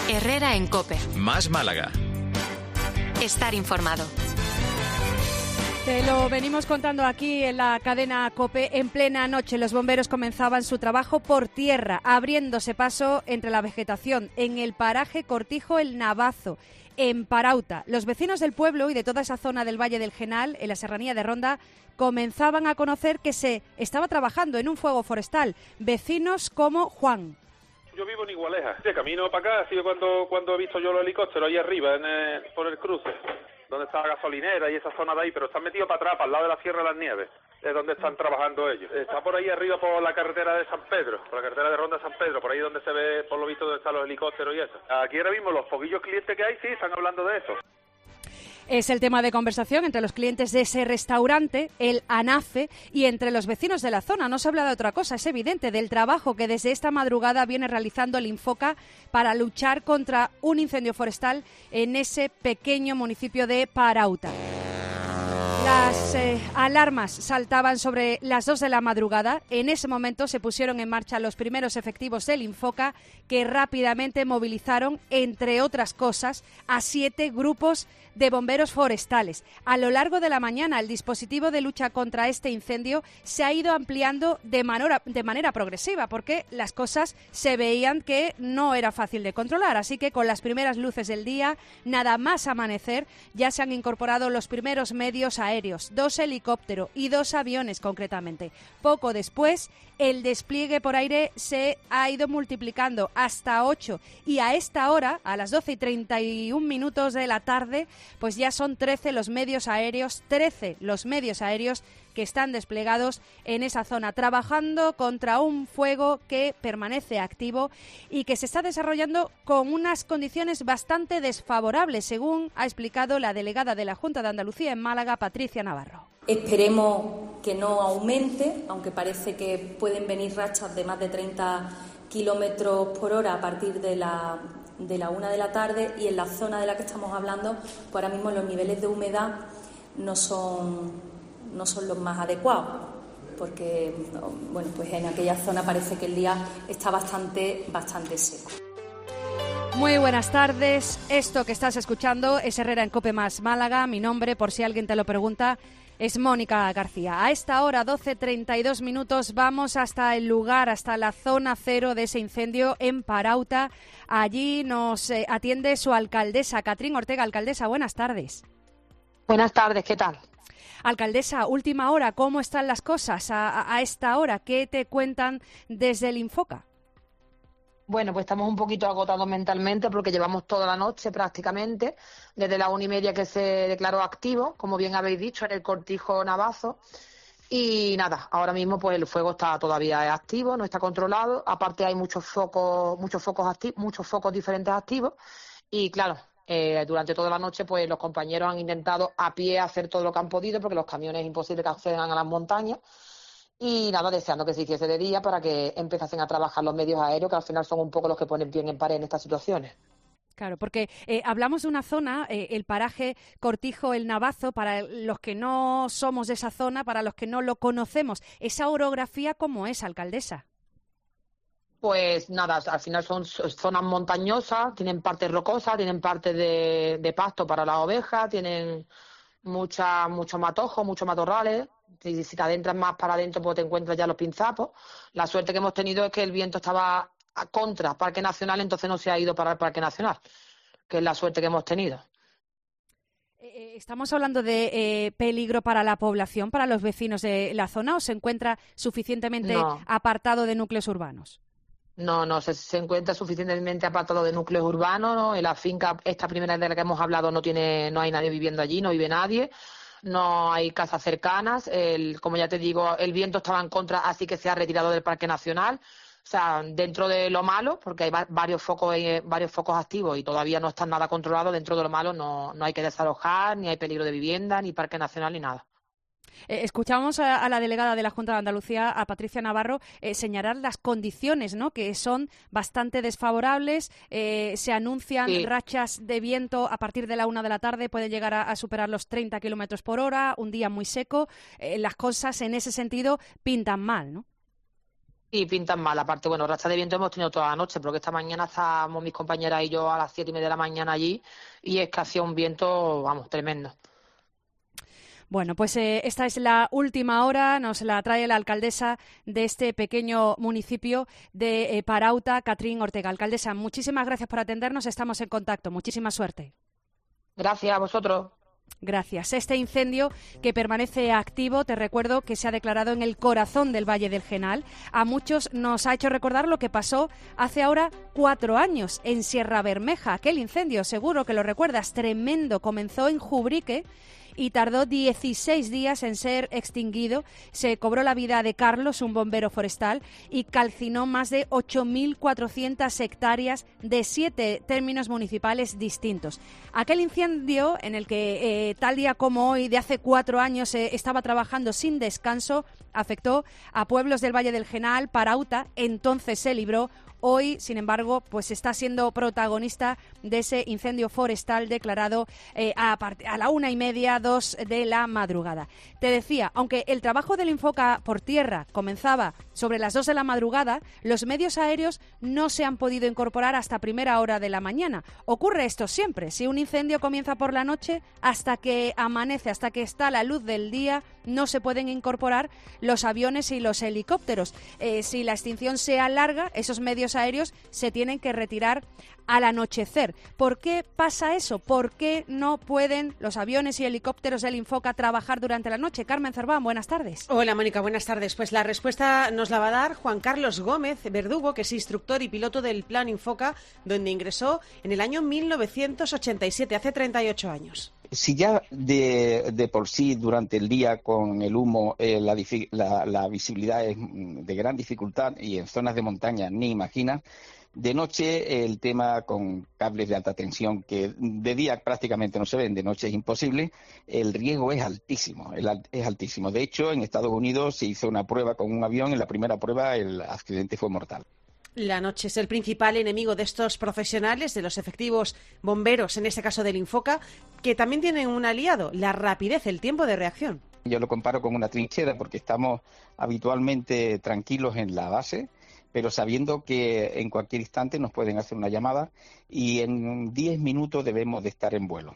Herrera en COPE. Más Málaga. Estar informado. Te lo venimos contando aquí en la cadena COPE. En plena noche los bomberos comenzaban su trabajo por tierra, abriéndose paso entre la vegetación en el paraje Cortijo El Navazo, en Parauta. Los vecinos del pueblo y de toda esa zona del Valle del Genal, en la serranía de Ronda, comenzaban a conocer que se estaba trabajando en un fuego forestal. Vecinos como Juan. Yo vivo en Igualeja. De camino para acá ha sido cuando he visto yo los helicópteros ahí arriba, por el cruce, donde está la gasolinera y esa zona de ahí, pero están metidos para atrás, para el lado de la Sierra de las Nieves, es donde están trabajando ellos. Está por ahí arriba por la carretera de San Pedro, por la carretera de Ronda San Pedro, por ahí donde se ve, por lo visto, donde están los helicópteros y eso. Aquí ahora mismo los poquillos clientes que hay, sí, están hablando de eso. Es el tema de conversación entre los clientes de ese restaurante, el ANAFE, y entre los vecinos de la zona. No se habla de otra cosa, es evidente, del trabajo que desde esta madrugada viene realizando el Infoca para luchar contra un incendio forestal en ese pequeño municipio de Parauta. Las alarmas saltaban sobre las 2 de la madrugada. En ese momento se pusieron en marcha los primeros efectivos del Infoca, que rápidamente movilizaron, entre otras cosas, a 7 grupos de bomberos forestales. A lo largo de la mañana, el dispositivo de lucha contra este incendio se ha ido ampliando de manera progresiva, porque las cosas se veían que no era fácil de controlar. Así que con las primeras luces del día, nada más amanecer, ya se han incorporado los primeros medios aéreos, 2 helicópteros y 2 aviones concretamente. Poco después, el despliegue por aire se ha ido multiplicando hasta 8, y a esta hora, a las 12:31 de la tarde, pues ya son 13 los medios aéreos que están desplegados en esa zona, trabajando contra un fuego que permanece activo y que se está desarrollando con unas condiciones bastante desfavorables, según ha explicado la delegada de la Junta de Andalucía en Málaga, Patricia Navarro. Esperemos que no aumente, aunque parece que pueden venir rachas de más de 30 kilómetros por hora a partir de la 1 de la tarde, y en la zona de la que estamos hablando, pues ahora mismo los niveles de humedad no son los más adecuados, porque bueno, pues en aquella zona parece que el día está bastante seco. Muy buenas tardes. Esto que estás escuchando es Herrera en COPE más Málaga. Mi nombre, por si alguien te lo pregunta, es Mónica García. A esta hora, 12:32, vamos hasta el lugar, hasta la zona cero de ese incendio en Parauta. Allí nos atiende su alcaldesa, Catrín Ortega. Alcaldesa, buenas tardes. Buenas tardes, ¿qué tal? Alcaldesa, última hora, ¿cómo están las cosas a esta hora? ¿Qué te cuentan desde el Infoca? Bueno, pues estamos un poquito agotados mentalmente porque llevamos toda la noche prácticamente, desde la 1:30 que se declaró activo, como bien habéis dicho, en el Cortijo Navazo. Y nada, ahora mismo pues el fuego está todavía activo, no está controlado. Aparte hay muchos focos diferentes activos. Y claro, durante toda la noche pues los compañeros han intentado a pie hacer todo lo que han podido, porque los camiones es imposible que accedan a las montañas. Y nada, deseando que se hiciese de día para que empezasen a trabajar los medios aéreos, que al final son un poco los que ponen pie en pared en estas situaciones. Claro, porque hablamos de una zona, el paraje Cortijo El Navazo, para los que no somos de esa zona, para los que no lo conocemos. ¿Esa orografía cómo es, alcaldesa? Pues nada, al final son zonas montañosas, tienen partes rocosas, tienen partes de pasto para las ovejas, tienen mucho matojo, muchos matorrales. Si te adentras más para adentro, pues te encuentras ya los pinzapos. La suerte que hemos tenido es que el viento estaba a contra Parque Nacional, entonces no se ha ido para el Parque Nacional, que es la suerte que hemos tenido. ¿Estamos hablando de peligro para la población, para los vecinos de la zona, o se encuentra suficientemente apartado de núcleos urbanos? No, se encuentra suficientemente apartado de núcleos urbanos, ¿no? En la finca, esta primera de la que hemos hablado, no hay nadie viviendo allí, no vive nadie. No hay casas cercanas, como ya te digo, el viento estaba en contra, así que se ha retirado del Parque Nacional. O sea, dentro de lo malo, porque hay varios focos activos y todavía no están nada controlados, dentro de lo malo no hay que desalojar, ni hay peligro de vivienda, ni Parque Nacional, ni nada. Escuchamos a la delegada de la Junta de Andalucía, a Patricia Navarro, señalar las condiciones, ¿no?, que son bastante desfavorables. Se anuncian rachas de viento a partir de la 1 de la tarde, pueden llegar a superar los 30 kilómetros por hora, un día muy seco. Las cosas en ese sentido pintan mal, ¿no? Y pintan mal. Aparte, bueno, rachas de viento hemos tenido toda la noche, porque esta mañana estábamos mis compañeras y yo a las 7:30 de la mañana allí, y es que hacía un viento, vamos, tremendo. Bueno, pues esta es la última hora, nos la trae la alcaldesa de este pequeño municipio de Parauta, Catrín Ortega. Alcaldesa, muchísimas gracias por atendernos, estamos en contacto, muchísima suerte. Gracias a vosotros. Gracias. Este incendio que permanece activo, te recuerdo que se ha declarado en el corazón del Valle del Genal. A muchos nos ha hecho recordar lo que pasó hace ahora 4 años en Sierra Bermeja. Aquel incendio, seguro que lo recuerdas, tremendo, comenzó en Jubrique y tardó 16 días en ser extinguido. Se cobró la vida de Carlos, un bombero forestal, y calcinó más de 8.400 hectáreas de 7 términos municipales distintos. Aquel incendio en el que tal día como hoy, de hace 4 años, estaba trabajando sin descanso, afectó a pueblos del Valle del Genal, Parauta, entonces se libró. Hoy, sin embargo, pues está siendo protagonista de ese incendio forestal declarado a la 1:30, 2 de la madrugada. Te decía, aunque el trabajo del Infoca por tierra comenzaba sobre las 2 de la madrugada, los medios aéreos no se han podido incorporar hasta primera hora de la mañana. Ocurre esto siempre. Si un incendio comienza por la noche, hasta que amanece, hasta que está la luz del día, no se pueden incorporar los aviones y los helicópteros. Si la extinción se alarga, esos medios aéreos se tienen que retirar al anochecer. ¿Por qué pasa eso? ¿Por qué no pueden los aviones y helicópteros del Infoca trabajar durante la noche? Carmen Cerván, buenas tardes. Hola, Mónica, buenas tardes. Pues la respuesta nos la va a dar Juan Carlos Gómez Verdugo, que es instructor y piloto del Plan Infoca, donde ingresó en el año 1987, hace 38 años. Si ya de por sí durante el día con el humo la visibilidad es de gran dificultad y en zonas de montaña ni imaginas, de noche el tema con cables de alta tensión que de día prácticamente no se ven, de noche es imposible, el riesgo es altísimo, es altísimo. De hecho, en Estados Unidos se hizo una prueba con un avión, en la primera prueba el accidente fue mortal. La noche es el principal enemigo de estos profesionales, de los efectivos bomberos, en este caso del Infoca, que también tienen un aliado, la rapidez, el tiempo de reacción. Yo lo comparo con una trinchera porque estamos habitualmente tranquilos en la base, pero sabiendo que en cualquier instante nos pueden hacer una llamada y en 10 minutos debemos de estar en vuelo.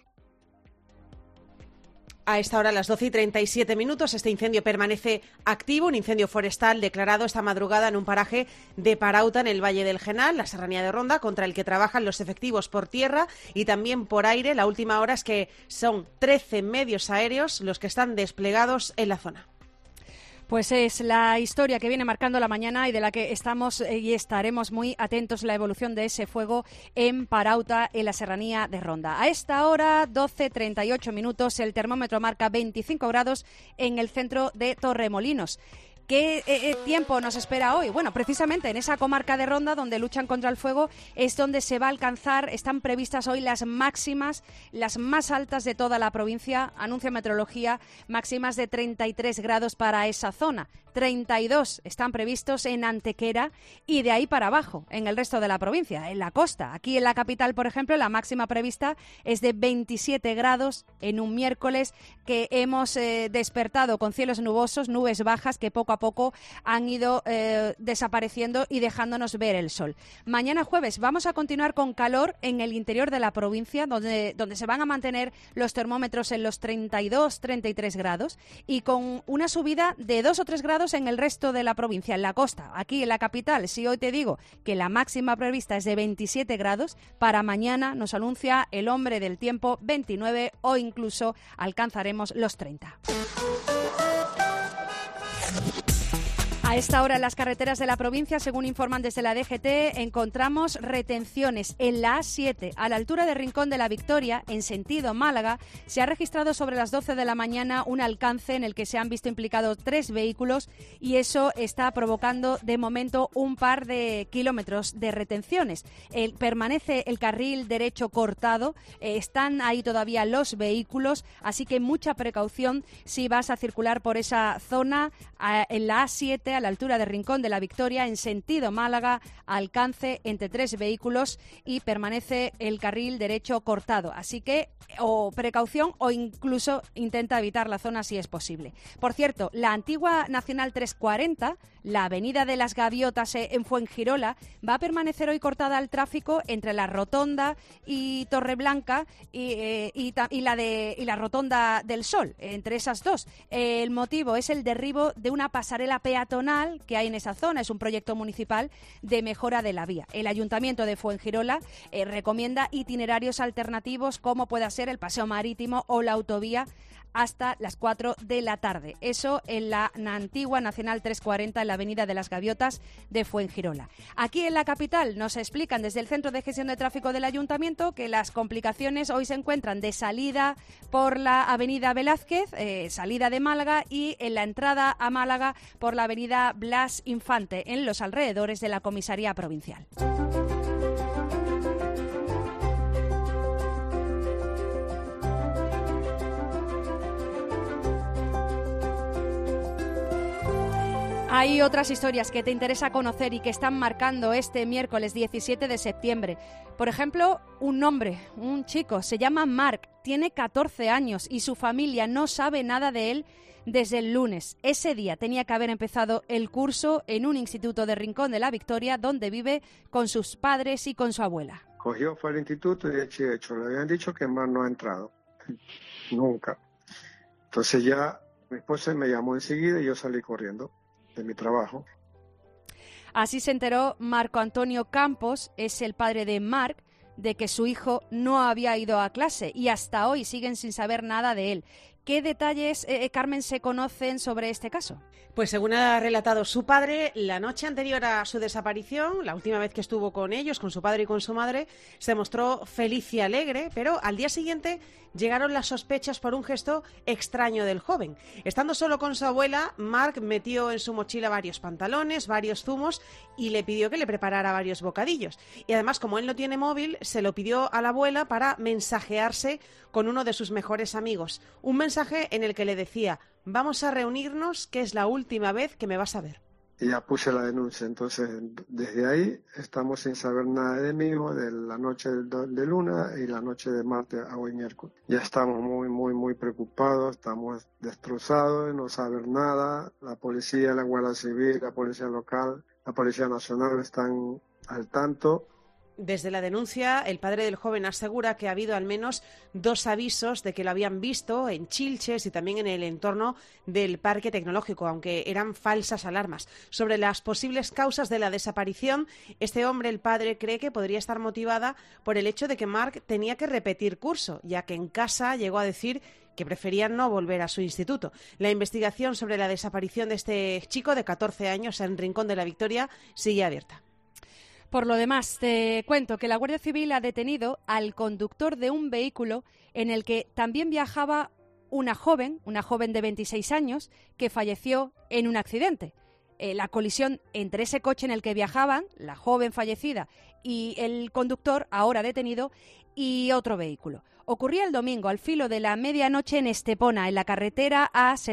A esta hora, a las 12:37, este incendio permanece activo, un incendio forestal declarado esta madrugada en un paraje de Parauta, en el Valle del Genal, la Serranía de Ronda, contra el que trabajan los efectivos por tierra y también por aire. La última hora es que son 13 medios aéreos los que están desplegados en la zona. Pues es la historia que viene marcando la mañana y de la que estamos y estaremos muy atentos, la evolución de ese fuego en Parauta, en la Serranía de Ronda. A esta hora, 12:38, el termómetro marca 25 grados en el centro de Torremolinos. ¿Qué tiempo nos espera hoy? Bueno, precisamente en esa comarca de Ronda, donde luchan contra el fuego, es donde se va a alcanzar, están previstas hoy las máximas, las más altas de toda la provincia, anuncia Meteorología, máximas de 33 grados para esa zona. 32 están previstos en Antequera y de ahí para abajo, en el resto de la provincia, en la costa. Aquí en la capital, por ejemplo, la máxima prevista es de 27 grados en un miércoles que hemos despertado con cielos nubosos, nubes bajas que poco a poco han ido desapareciendo y dejándonos ver el sol. Mañana jueves vamos a continuar con calor en el interior de la provincia, donde se van a mantener los termómetros en los 32-33 grados y con una subida de 2 o 3 grados en el resto de la provincia, en la costa. Aquí en la capital, si hoy te digo que la máxima prevista es de 27 grados, para mañana nos anuncia el hombre del tiempo 29 o incluso alcanzaremos los 30. A esta hora en las carreteras de la provincia, según informan desde la DGT, encontramos retenciones en la A7, a la altura de Rincón de la Victoria, en sentido Málaga. Se ha registrado sobre las 12 de la mañana un alcance en el que se han visto implicados 3 vehículos y eso está provocando de momento un par de kilómetros de retenciones. Permanece el carril derecho cortado, están ahí todavía los vehículos, así que mucha precaución si vas a circular por esa zona en la A7, a la altura de Rincón de la Victoria, en sentido Málaga, alcance entre 3 vehículos y permanece el carril derecho cortado. Así que o precaución o incluso intenta evitar la zona si es posible. Por cierto, la antigua Nacional 340, la avenida de las Gaviotas en Fuengirola, va a permanecer hoy cortada al tráfico entre la Rotonda y Torreblanca y la Rotonda del Sol, entre esas dos. El motivo es el derribo de una pasarela peatonal que hay en esa zona. Es un proyecto municipal de mejora de la vía. El Ayuntamiento de Fuengirola recomienda itinerarios alternativos como pueda ser el paseo marítimo o la autovía hasta las 4 de la tarde. Eso en la antigua Nacional 340, en la avenida de las Gaviotas de Fuengirola. Aquí en la capital nos explican desde el Centro de Gestión de Tráfico del Ayuntamiento que las complicaciones hoy se encuentran de salida por la avenida Velázquez, salida de Málaga, y en la entrada a Málaga por la avenida Blas Infante, en los alrededores de la comisaría provincial. Hay otras historias que te interesa conocer y que están marcando este miércoles 17 de septiembre. Por ejemplo, un nombre, un chico, se llama Marc, tiene 14 años y su familia no sabe nada de él desde el lunes. Ese día tenía que haber empezado el curso en un instituto de Rincón de la Victoria, donde vive con sus padres y con su abuela. Cogió, fue al instituto y de hecho le habían dicho que Marc no ha entrado. Nunca. Entonces ya mi esposa me llamó enseguida y yo salí corriendo de mi trabajo. Así se enteró Marco Antonio Campos, es el padre de Marc, de que su hijo no había ido a clase y hasta hoy siguen sin saber nada de él. ¿Qué detalles, Carmen, se conocen sobre este caso? Pues según ha relatado su padre, la noche anterior a su desaparición, la última vez que estuvo con ellos, con su padre y con su madre, se mostró feliz y alegre, pero al día siguiente llegaron las sospechas por un gesto extraño del joven. Estando solo con su abuela, Marc metió en su mochila varios pantalones, varios zumos y le pidió que le preparara varios bocadillos. Y además, como él no tiene móvil, se lo pidió a la abuela para mensajearse con uno de sus mejores amigos. Un mensaje en el que le decía: vamos a reunirnos, que es la última vez que me vas a ver. Y ya puse la denuncia, entonces desde ahí estamos sin saber nada de mi hijo, de la noche de luna y la noche de martes a hoy miércoles. Ya estamos muy preocupados, estamos destrozados, de no saber nada. La policía, la Guardia Civil, la policía local, la Policía Nacional están al tanto. Desde la denuncia, el padre del joven asegura que ha habido al menos 2 avisos de que lo habían visto en Chilches y también en el entorno del Parque Tecnológico, aunque eran falsas alarmas. Sobre las posibles causas de la desaparición, este hombre, el padre, cree que podría estar motivada por el hecho de que Marc tenía que repetir curso, ya que en casa llegó a decir que prefería no volver a su instituto. La investigación sobre la desaparición de este chico de 14 años en Rincón de la Victoria sigue abierta. Por lo demás, te cuento que la Guardia Civil ha detenido al conductor de un vehículo en el que también viajaba una joven de 26 años, que falleció en un accidente. La colisión entre ese coche en el que viajaban, la joven fallecida, y el conductor, ahora detenido, y otro vehículo. Ocurría el domingo, al filo de la medianoche, en Estepona, en la carretera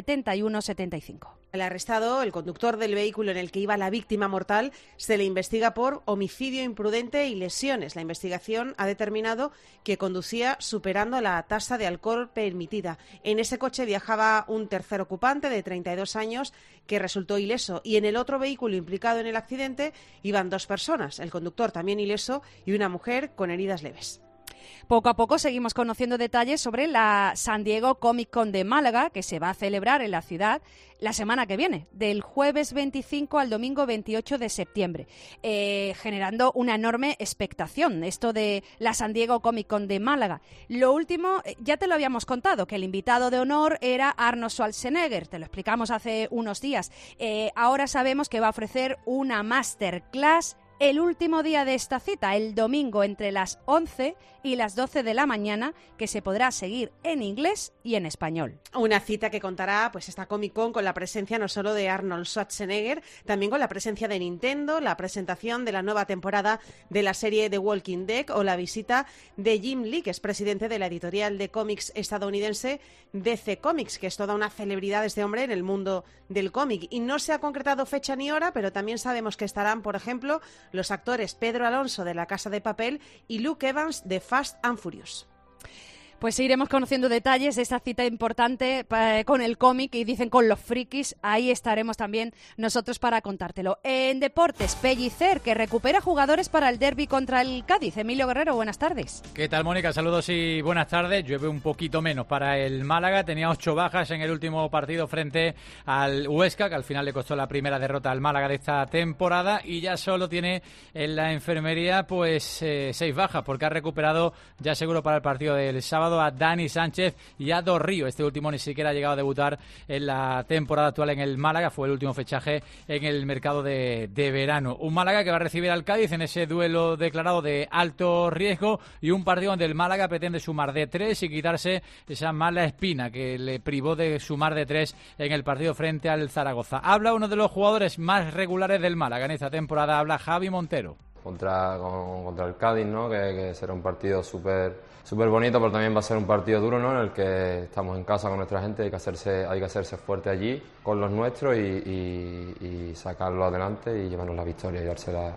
A7175. El arrestado, el conductor del vehículo en el que iba la víctima mortal, se le investiga por homicidio imprudente y lesiones. La investigación ha determinado que conducía superando la tasa de alcohol permitida. En ese coche viajaba un tercer ocupante de 32 años que resultó ileso, y en el otro vehículo implicado en el accidente iban 2 personas, el conductor también ileso y una mujer con heridas leves. Poco a poco seguimos conociendo detalles sobre la San Diego Comic Con de Málaga, que se va a celebrar en la ciudad la semana que viene, del jueves 25 al domingo 28 de septiembre, generando una enorme expectación, esto de la San Diego Comic Con de Málaga. Lo último, ya te lo habíamos contado, que el invitado de honor era Arnold Schwarzenegger, te lo explicamos hace unos días. Ahora sabemos que va a ofrecer una masterclass el último día de esta cita, el domingo entre las 11 y las 12 de la mañana, que se podrá seguir en inglés y en español. Una cita que contará pues esta Comic Con con la presencia no solo de Arnold Schwarzenegger, también con la presencia de Nintendo, la presentación de la nueva temporada de la serie The Walking Dead o la visita de Jim Lee, que es presidente de la editorial de cómics estadounidense DC Comics, que es toda una celebridad este hombre en el mundo del cómic. Y no se ha concretado fecha ni hora, pero también sabemos que estarán, por ejemplo, los actores Pedro Alonso de La Casa de Papel y Luke Evans de Fast and Furious. Pues iremos conociendo detalles de esta cita importante con el cómic y dicen con los frikis. Ahí estaremos también nosotros para contártelo. En deportes, Pellicer, que recupera jugadores para el derbi contra el Cádiz. Emilio Guerrero, buenas tardes. ¿Qué tal, Mónica? Saludos y buenas tardes. Llueve un poquito menos para el Málaga. Tenía 8 bajas en el último partido frente al Huesca, que al final le costó la primera derrota al Málaga de esta temporada, y ya solo tiene en la enfermería pues 6 bajas, porque ha recuperado ya seguro para el partido del sábado a Dani Sánchez y a Dorrío. Este último ni siquiera ha llegado a debutar en la temporada actual en el Málaga, fue el último fichaje en el mercado de verano. Un Málaga que va a recibir al Cádiz en ese duelo declarado de alto riesgo, y un partido donde el Málaga pretende sumar de 3 y quitarse esa mala espina que le privó de sumar de 3 en el partido frente al Zaragoza. Habla uno de los jugadores más regulares del Málaga en esta temporada, habla Javi Montero. Contra el Cádiz, ¿no? Que será un partido súper bonito, pero también va a ser un partido duro, ¿no? En el que estamos en casa con nuestra gente, hay que hacerse fuerte allí con los nuestros y sacarlo adelante y llevarnos la victoria y dársela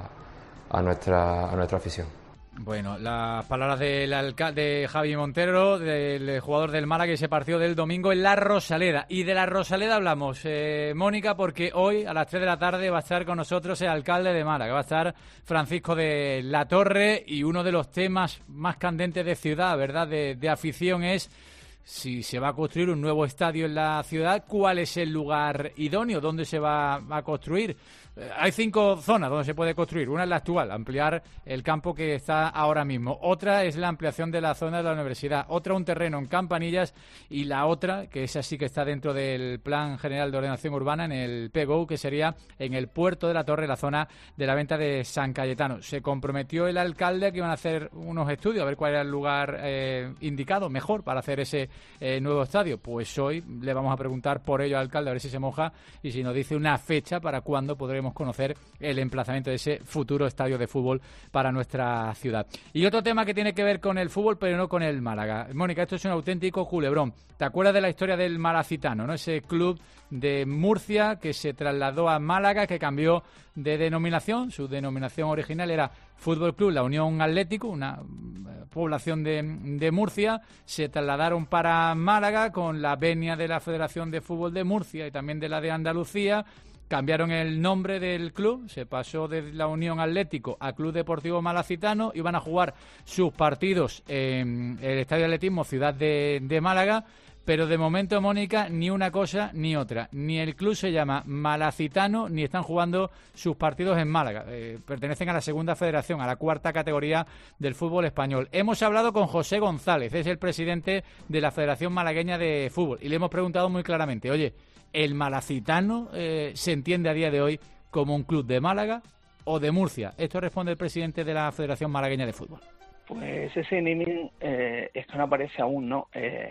a nuestra afición. Bueno, las palabras del alcalde Javi Montero, del jugador del Málaga, ese partido del domingo en la Rosaleda. Y de la Rosaleda hablamos, Mónica, porque hoy a las 3 de la tarde va a estar con nosotros el alcalde de Málaga, va a estar Francisco de la Torre, y uno de los temas más candentes de ciudad, ¿verdad?, de afición es si se va a construir un nuevo estadio en la ciudad, cuál es el lugar idóneo, dónde se va a construir. Hay 5 zonas donde se puede construir. Una es la actual, ampliar el campo que está ahora mismo. Otra es la ampliación de la zona de la universidad. Otra, un terreno en Campanillas. Y la otra, que esa sí que está dentro del Plan General de Ordenación Urbana, en el PGO, que sería en el Puerto de la Torre, la zona de la venta de San Cayetano. Se comprometió el alcalde a que iban a hacer unos estudios, a ver cuál era el lugar indicado, mejor, para hacer ese nuevo estadio. Pues hoy le vamos a preguntar por ello al alcalde, a ver si se moja y si nos dice una fecha para cuándo podremos conocer el emplazamiento de ese futuro estadio de fútbol para nuestra ciudad. Y otro tema que tiene que ver con el fútbol, pero no con el Málaga. Mónica, esto es un auténtico culebrón. ¿Te acuerdas de la historia del Malacitano, ¿no? Ese club de Murcia que se trasladó a Málaga, que cambió de denominación? Su denominación original era Fútbol Club La Unión Atlético, una población de Murcia. Se trasladaron para Málaga con la venia de la Federación de Fútbol de Murcia y también de la de Andalucía. Cambiaron el nombre del club, se pasó de la Unión Atlético a Club Deportivo Malacitano, y van a jugar sus partidos en el Estadio de Atletismo Ciudad de Málaga, pero de momento, Mónica, ni una cosa ni otra. Ni el club se llama Malacitano, ni están jugando sus partidos en Málaga. Pertenecen a la segunda federación, a la 4ª categoría del fútbol español. Hemos hablado con José González, es el presidente de la Federación Malagueña de Fútbol, y le hemos preguntado muy claramente, oye, ¿el Malacitano se entiende a día de hoy como un club de Málaga o de Murcia? Esto responde el presidente de la Federación Malagueña de Fútbol. Pues ese naming esto no aparece aún, ¿no?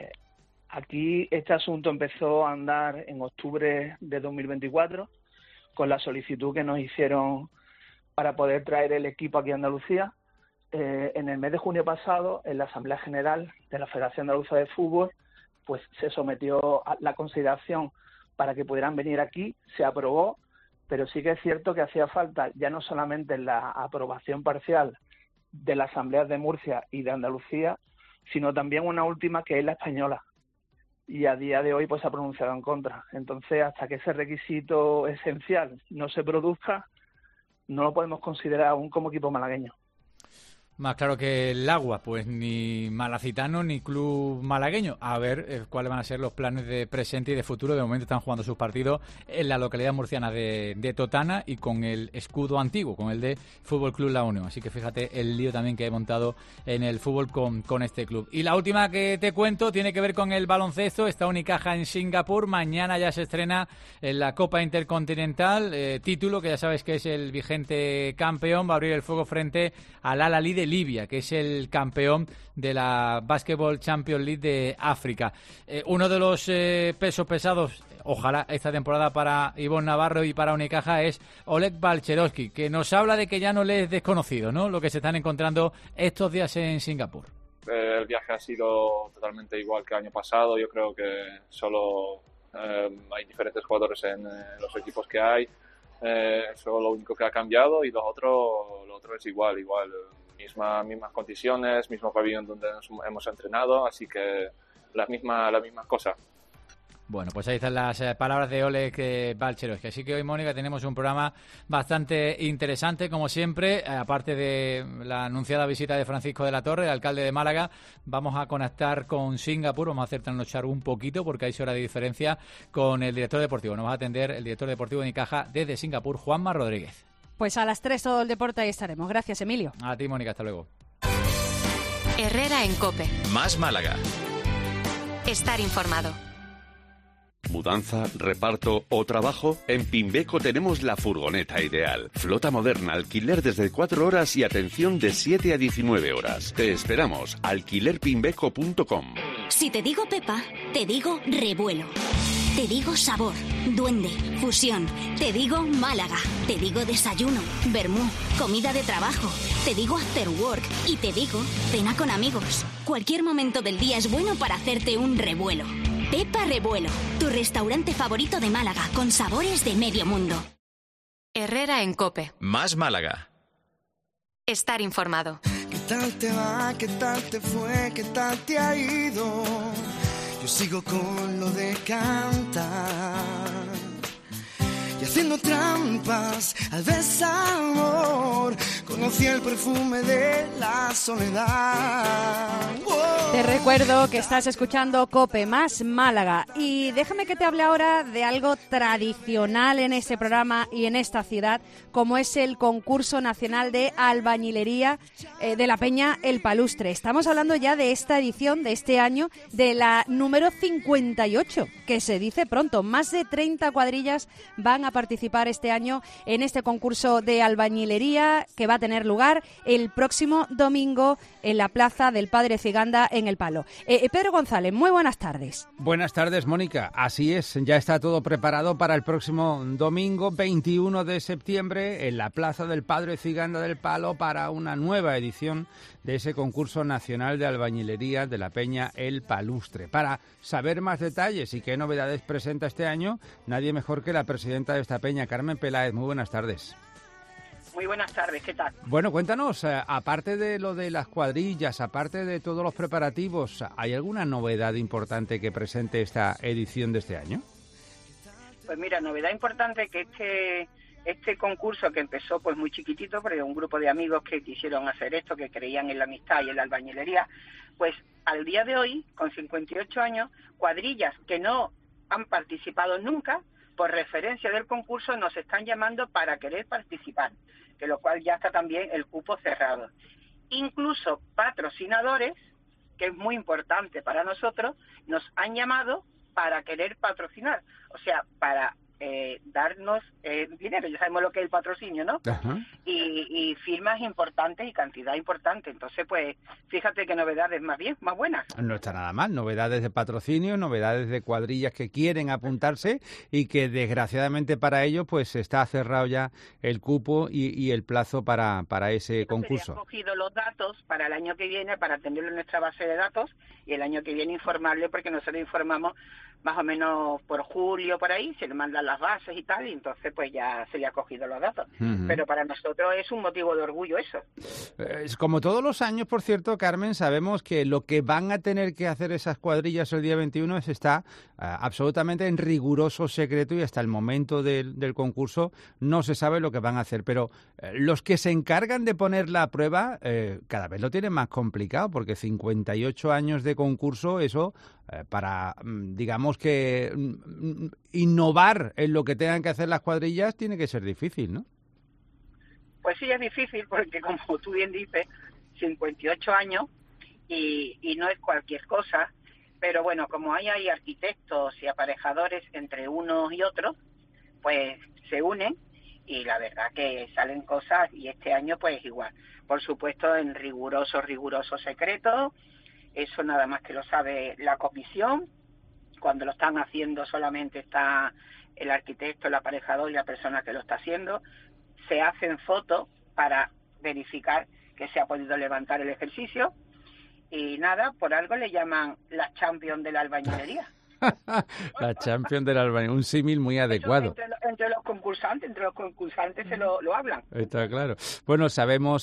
Aquí este asunto empezó a andar en octubre de 2024 con la solicitud que nos hicieron para poder traer el equipo aquí a Andalucía. En el mes de junio pasado, en la Asamblea General de la Federación Andaluza de Fútbol, pues se sometió a la consideración para que pudieran venir aquí, se aprobó, pero sí que es cierto que hacía falta ya no solamente la aprobación parcial de las asambleas de Murcia y de Andalucía, sino también una última que es la española. Y a día de hoy pues se ha pronunciado en contra. Entonces, hasta que ese requisito esencial no se produzca, no lo podemos considerar aún como equipo malagueño. Más claro que el agua, pues ni malacitano ni club malagueño. A ver cuáles van a ser los planes de presente y de futuro. De momento están jugando sus partidos en la localidad murciana de Totana y con el escudo antiguo, con el de Fútbol Club La Unión. Así que fíjate el lío también que he montado en el fútbol con este club. Y la última que te cuento tiene que ver con el baloncesto. Está Unicaja en Singapur. Mañana ya se estrena en la Copa Intercontinental. Título que ya sabes que es el vigente campeón. Va a abrir el fuego frente al Al-Ahly de Libia, que es el campeón de la Basketball Champions League de África. Uno de los pesos pesados, ojalá esta temporada para Ivonne Navarro y para Unicaja, es Oleg Balcherovsky, que nos habla de que ya no le es desconocido, ¿no?, lo que se están encontrando estos días en Singapur. El viaje ha sido totalmente igual que el año pasado. Yo creo que solo hay diferentes jugadores en los equipos que hay. Eso es lo único que ha cambiado, y lo otro es igual. Mismas condiciones, mismo pabellón donde hemos entrenado, así que las mismas cosas. Bueno, pues ahí están las palabras de Oleg Balcherovsky. Así que hoy, Mónica, tenemos un programa bastante interesante, como siempre. Aparte de la anunciada visita de Francisco de la Torre, el alcalde de Málaga, vamos a conectar con Singapur. Vamos a hacer trasnochar un poquito, porque hay hora de diferencia, con el director deportivo. Nos va a atender el director deportivo de Unicaja desde Singapur, Juanma Rodríguez. Pues a las 3 todo el deporte, ahí estaremos. Gracias, Emilio. A ti, Mónica, hasta luego. Herrera en COPE. Más Málaga. Estar informado. ¿Mudanza, reparto o trabajo? En Pimbeco tenemos la furgoneta ideal. Flota moderna, alquiler desde 4 horas y atención de 7 a 19 horas. Te esperamos. alquilerpimbeco.com. Si te digo Pepa, te digo revuelo. Te digo sabor, duende, fusión. Te digo Málaga. Te digo desayuno, vermú, comida de trabajo. Te digo after work y te digo cena con amigos. Cualquier momento del día es bueno para hacerte un revuelo. Pepa Revuelo, tu restaurante favorito de Málaga, con sabores de medio mundo. Herrera en COPE. Más Málaga. Estar informado. ¿Qué tal te va? ¿Qué tal te fue? ¿Qué tal te ha ido? Yo sigo con lo de cantar y haciendo trampas al desamor. Conocí el perfume de la soledad. Wow. Te recuerdo que estás escuchando COPE Más Málaga, y déjame que te hable ahora de algo tradicional en este programa y en esta ciudad, como es el concurso nacional de albañilería de la Peña El Palustre. Estamos hablando ya de esta edición, de este año, de la número 58, que se dice pronto. Más de 30 cuadrillas van a participar este año en este concurso de albañilería, que va a tener lugar el próximo domingo en la Plaza del Padre Ciganda en El Palo. Pedro González, muy buenas tardes. Buenas tardes, Mónica. Así es, ya está todo preparado para el próximo domingo 21 de septiembre en la Plaza del Padre Ciganda del Palo, para una nueva edición de ese concurso nacional de albañilería de la Peña El Palustre. Para saber más detalles y qué novedades presenta este año, nadie mejor que la presidenta de esta peña, Carmen Peláez. Muy buenas tardes. Muy buenas tardes, ¿qué tal? Bueno, cuéntanos, aparte de lo de las cuadrillas, aparte de todos los preparativos, ¿hay alguna novedad importante que presente esta edición de este año? Pues mira, novedad importante que este concurso, que empezó pues muy chiquitito, porque un grupo de amigos que quisieron hacer esto, que creían en la amistad y en la albañilería, pues al día de hoy, con 58 años, cuadrillas que no han participado nunca, por referencia del concurso, nos están llamando para querer participar, que lo cual ya está también el cupo cerrado. Incluso patrocinadores, que es muy importante para nosotros, nos han llamado para querer patrocinar, o sea, para darnos dinero. Ya sabemos lo que es el patrocinio, ¿no? Ajá. Y firmas importantes y cantidad importante. Entonces, pues, fíjate qué novedades más buenas. No está nada mal, novedades de patrocinio, novedades de cuadrillas que quieren apuntarse y que desgraciadamente para ellos pues está cerrado ya el cupo y el plazo para ese concurso. Hemos cogido los datos para el año que viene, para tenerlo en nuestra base de datos, y el año que viene informarle, porque nosotros informamos más o menos por julio, por ahí, se le mandan las bases y tal, y entonces pues ya se le ha cogido los datos. Pero para nosotros es un motivo de orgullo eso. Como todos los años, por cierto, Carmen, sabemos que lo que van a tener que hacer esas cuadrillas el día 21 está absolutamente en riguroso secreto, y hasta el momento del concurso no se sabe lo que van a hacer. Pero los que se encargan de poner la prueba cada vez lo tienen más complicado, porque 58 años de concurso, eso para, digamos que innovar en lo que tengan que hacer las cuadrillas tiene que ser difícil, ¿no? Pues sí, es difícil porque, como tú bien dices, 58 años y no es cualquier cosa, pero bueno, como hay arquitectos y aparejadores entre unos y otros, pues se unen y la verdad que salen cosas, y este año pues igual, por supuesto en riguroso secreto. Eso nada más que lo sabe la comisión. Cuando lo están haciendo solamente está el arquitecto, el aparejador y la persona que lo está haciendo. Se hacen fotos para verificar que se ha podido levantar el ejercicio. Y nada, por algo le llaman la Champions de la albañilería. La Champions del albañil, un símil muy adecuado. Entre los concursantes se lo hablan. Está claro. Bueno, sabemos,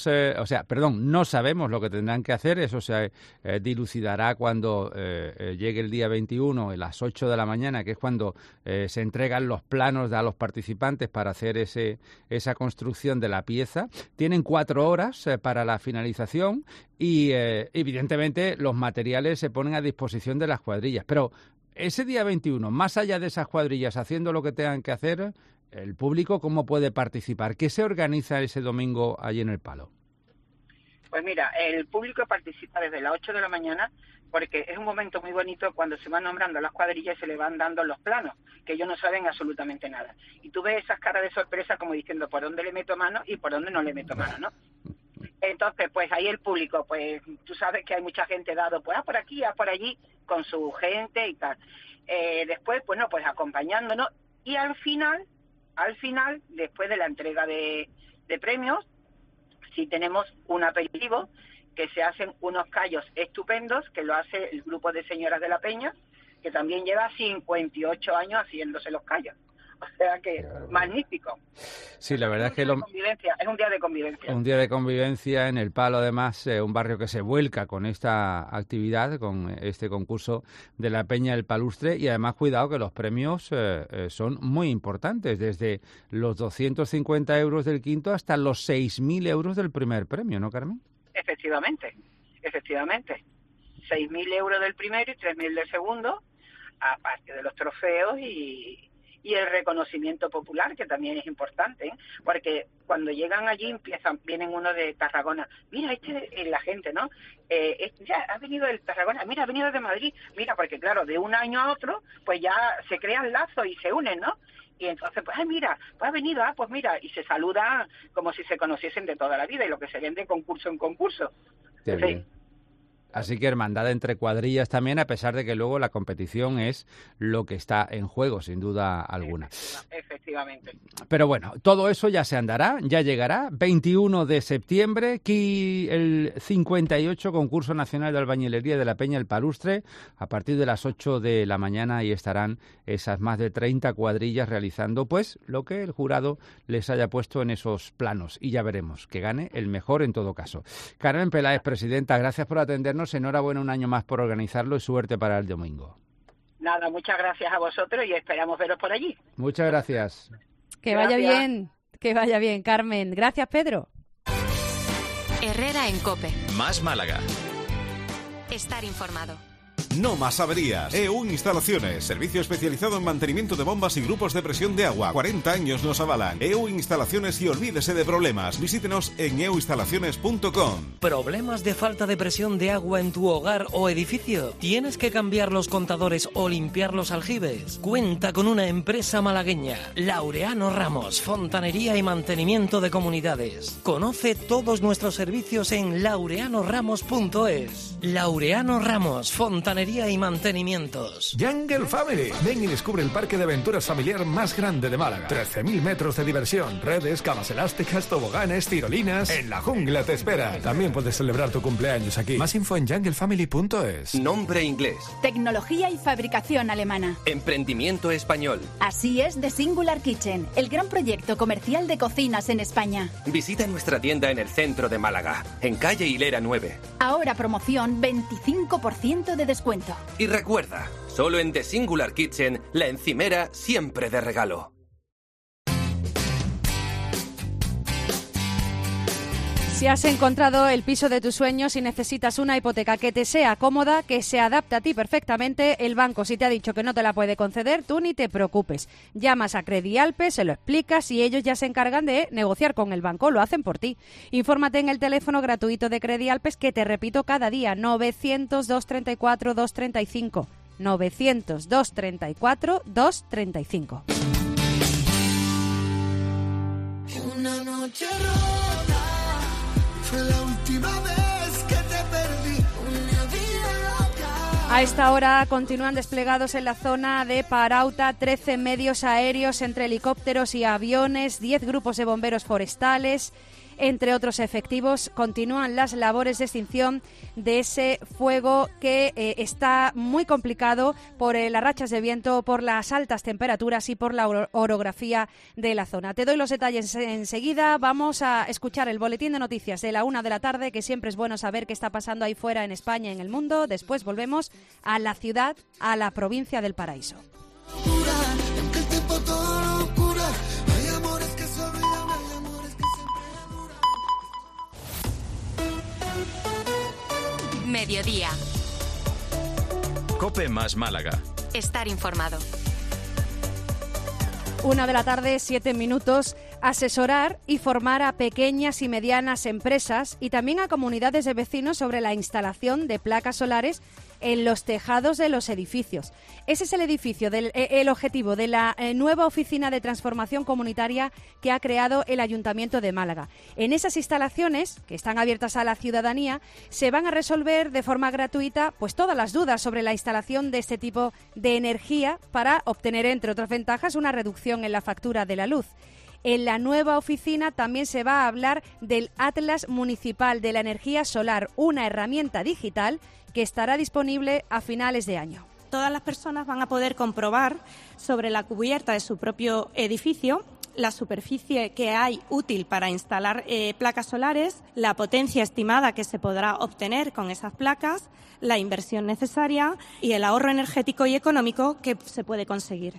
no sabemos lo que tendrán que hacer, eso se dilucidará cuando llegue el día 21 a las 8 de la mañana, que es cuando se entregan los planos a los participantes para hacer esa construcción de la pieza. Tienen 4 horas para la finalización y, evidentemente, los materiales se ponen a disposición de las cuadrillas. Pero ese día 21, más allá de esas cuadrillas haciendo lo que tengan que hacer, el público, ¿cómo puede participar? ¿Qué se organiza ese domingo allí en El Palo? Pues mira, el público participa desde las 8 de la mañana, porque es un momento muy bonito cuando se van nombrando las cuadrillas y se le van dando los planos, que ellos no saben absolutamente nada. Y tú ves esas caras de sorpresa como diciendo por dónde le meto mano y por dónde no le meto mano, ¿no? Entonces, pues ahí el público, pues tú sabes que hay mucha gente dado, pues por aquí, por allí, con su gente y tal. Después, pues no, pues acompañándonos, y al final, después de la entrega de premios, sí tenemos un aperitivo, que se hacen unos callos estupendos, que lo hace el grupo de señoras de la Peña, que también lleva 58 años haciéndose los callos. O sea que, magnífico. Sí, la verdad es que es un día de convivencia. Un día de convivencia en El Palo, además, un barrio que se vuelca con esta actividad, con este concurso de la Peña del Palustre, y además, cuidado, que los premios son muy importantes, desde los 250 euros del quinto hasta los 6.000 euros del primer premio, ¿no, Carmen? Efectivamente. 6.000 euros del primero y 3.000 del segundo, aparte de los trofeos y el reconocimiento popular, que también es importante, ¿eh? Porque cuando llegan allí vienen uno de Tarragona, mira, es la gente, ¿no? Ya ha venido de Tarragona, mira, ha venido de Madrid, mira, porque claro, de un año a otro, pues ya se crean lazos y se unen, ¿no? Y entonces, pues, mira, pues ha venido, pues mira, y se saludan como si se conociesen de toda la vida, y lo que se ven de concurso en concurso. Qué bien. Así que hermandad entre cuadrillas también, a pesar de que luego la competición es lo que está en juego, sin duda alguna. Efectivamente. Pero bueno, todo eso ya se andará, ya llegará. 21 de septiembre, aquí el 58 Concurso Nacional de Albañilería de la Peña del Palustre, a partir de las 8 de la mañana, y estarán esas más de 30 cuadrillas realizando pues lo que el jurado les haya puesto en esos planos. Y ya veremos, que gane el mejor en todo caso. Carmen Peláez, presidenta, gracias por atendernos. Enhorabuena un año más por organizarlo y suerte para el domingo. Nada, muchas gracias a vosotros y esperamos veros por allí. Muchas gracias. Que vaya bien, Carmen. Gracias, Pedro. Herrera en COPE. Más Málaga. Estar informado. No más averías. EU Instalaciones, servicio especializado en mantenimiento de bombas y grupos de presión de agua. 40 años nos avalan. EU Instalaciones, y olvídese de problemas. Visítenos en euinstalaciones.com. ¿Problemas de falta de presión de agua en tu hogar o edificio? ¿Tienes que cambiar los contadores o limpiar los aljibes? Cuenta con una empresa malagueña, Laureano Ramos, fontanería y mantenimiento de comunidades. Conoce todos nuestros servicios en laureanoramos.es. Laureano Ramos, fontanería fontanería y mantenimientos. Jungle Family. Ven y descubre el parque de aventuras familiar más grande de Málaga. 13.000 metros de diversión, redes, camas elásticas, toboganes, tirolinas. En la jungla te espera. También puedes celebrar tu cumpleaños aquí. Más info en junglefamily.es. Nombre inglés. Tecnología y fabricación alemana. Emprendimiento español. Así es The Singular Kitchen, el gran proyecto comercial de cocinas en España. Visita nuestra tienda en el centro de Málaga, en calle Hilera 9. Ahora promoción 25% de descuento. Y recuerda, solo en The Singular Kitchen, la encimera siempre de regalo. Si has encontrado el piso de tus sueños y necesitas una hipoteca que te sea cómoda, que se adapte a ti perfectamente, el banco si te ha dicho que no te la puede conceder, tú ni te preocupes. Llamas a Credialpes, se lo explicas y ellos ya se encargan de negociar con el banco, lo hacen por ti. Infórmate en el teléfono gratuito de Credialpes que te repito cada día, 900-234-235. 900-234-235. Una noche rota. Fue la última vez que te perdí, una vida loca. A esta hora continúan desplegados en la zona de Parauta 13 medios aéreos entre helicópteros y aviones, 10 grupos de bomberos forestales. Entre otros efectivos, continúan las labores de extinción de ese fuego que está muy complicado por las rachas de viento, por las altas temperaturas y por la orografía de la zona. Te doy los detalles enseguida. Vamos a escuchar el boletín de noticias de la 1 de la tarde, que siempre es bueno saber qué está pasando ahí fuera en España y en el mundo. Después volvemos a la ciudad, a la provincia del Paraíso. Mediodía. COPE más Málaga. Estar informado. 1 de la tarde, 7 minutos. Asesorar y formar a pequeñas y medianas empresas y también a comunidades de vecinos sobre la instalación de placas solares en los tejados de los edificios. Ese es el objetivo de la nueva oficina de transformación comunitaria que ha creado el Ayuntamiento de Málaga. En esas instalaciones, que están abiertas a la ciudadanía, se van a resolver de forma gratuita pues todas las dudas sobre la instalación de este tipo de energía para obtener, entre otras ventajas, una reducción en la factura de la luz. En la nueva oficina también se va a hablar del Atlas Municipal de la Energía Solar, una herramienta digital que estará disponible a finales de año. Todas las personas van a poder comprobar sobre la cubierta de su propio edificio la superficie que hay útil para instalar placas solares, la potencia estimada que se podrá obtener con esas placas, la inversión necesaria y el ahorro energético y económico que se puede conseguir.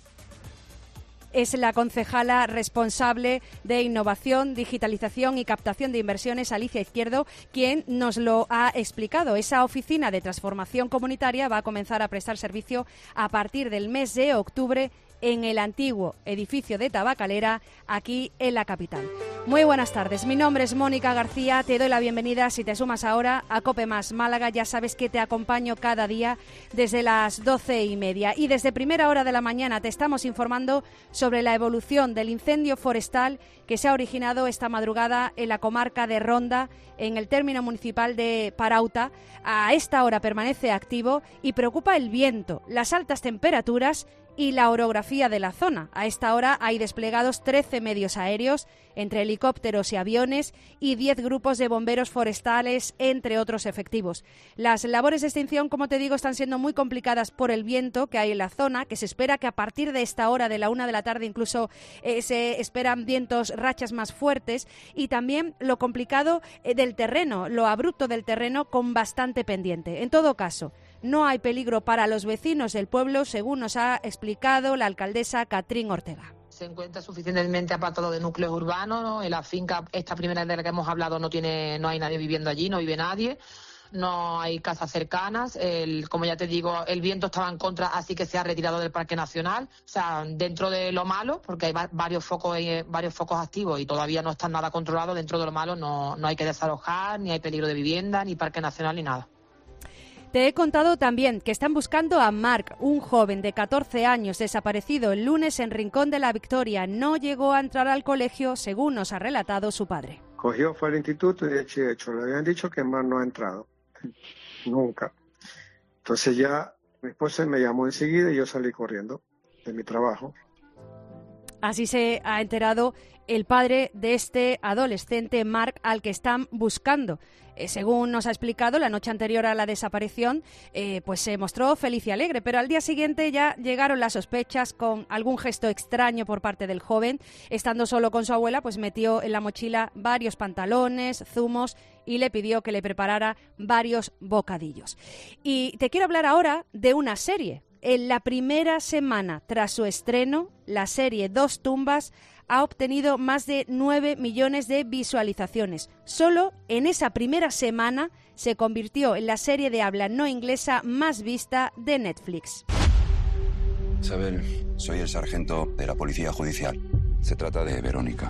Es la concejala responsable de Innovación, Digitalización y Captación de Inversiones, Alicia Izquierdo, quien nos lo ha explicado. Esa oficina de transformación comunitaria va a comenzar a prestar servicio a partir del mes de octubre en el antiguo edificio de Tabacalera, aquí en la capital. Muy buenas tardes, mi nombre es Mónica García, te doy la bienvenida si te sumas ahora a COPE más Málaga. Ya sabes que te acompaño cada día desde las 12:30 y desde primera hora de la mañana te estamos informando sobre la evolución del incendio forestal que se ha originado esta madrugada en la comarca de Ronda, en el término municipal de Parauta. A esta hora permanece activo y preocupa el viento, las altas temperaturas y la orografía de la zona. A esta hora hay desplegados 13 medios aéreos, entre helicópteros y aviones, y 10 grupos de bomberos forestales, entre otros efectivos. Las labores de extinción, como te digo, están siendo muy complicadas por el viento que hay en la zona, que se espera que a partir de esta hora, de la 1 de la tarde, incluso se esperan vientos, rachas más fuertes, y también lo complicado del terreno, lo abrupto del terreno, con bastante pendiente. En todo caso, no hay peligro para los vecinos del pueblo, según nos ha explicado la alcaldesa Catrín Ortega. Se encuentra suficientemente apartado de núcleos urbanos, ¿no? En la finca, esta primera de la que hemos hablado, no hay nadie viviendo allí, no vive nadie, no hay casas cercanas. Como ya te digo, el viento estaba en contra, así que se ha retirado del Parque Nacional. O sea, dentro de lo malo, porque hay varios focos activos y todavía no están nada controlados, dentro de lo malo no hay que desalojar, ni hay peligro de vivienda, ni Parque Nacional, ni nada. Te he contado también que están buscando a Marc, un joven de 14 años desaparecido el lunes en Rincón de la Victoria. No llegó a entrar al colegio, según nos ha relatado su padre. Cogió, fue al instituto y hecho. Le habían dicho que Marc no ha entrado. Nunca. Entonces ya mi esposa me llamó enseguida y yo salí corriendo de mi trabajo. Así se ha enterado el padre de este adolescente, Mark, al que están buscando. Según nos ha explicado, la noche anterior a la desaparición, pues se mostró feliz y alegre, pero al día siguiente ya llegaron las sospechas con algún gesto extraño por parte del joven. Estando solo con su abuela, pues metió en la mochila varios pantalones, zumos y le pidió que le preparara varios bocadillos. Y te quiero hablar ahora de una serie. En la primera semana tras su estreno, la serie Dos tumbas ha obtenido más de 9 millones de visualizaciones. Solo en esa primera semana se convirtió en la serie de habla no inglesa más vista de Netflix. Isabel, soy el sargento de la Policía Judicial. Se trata de Verónica.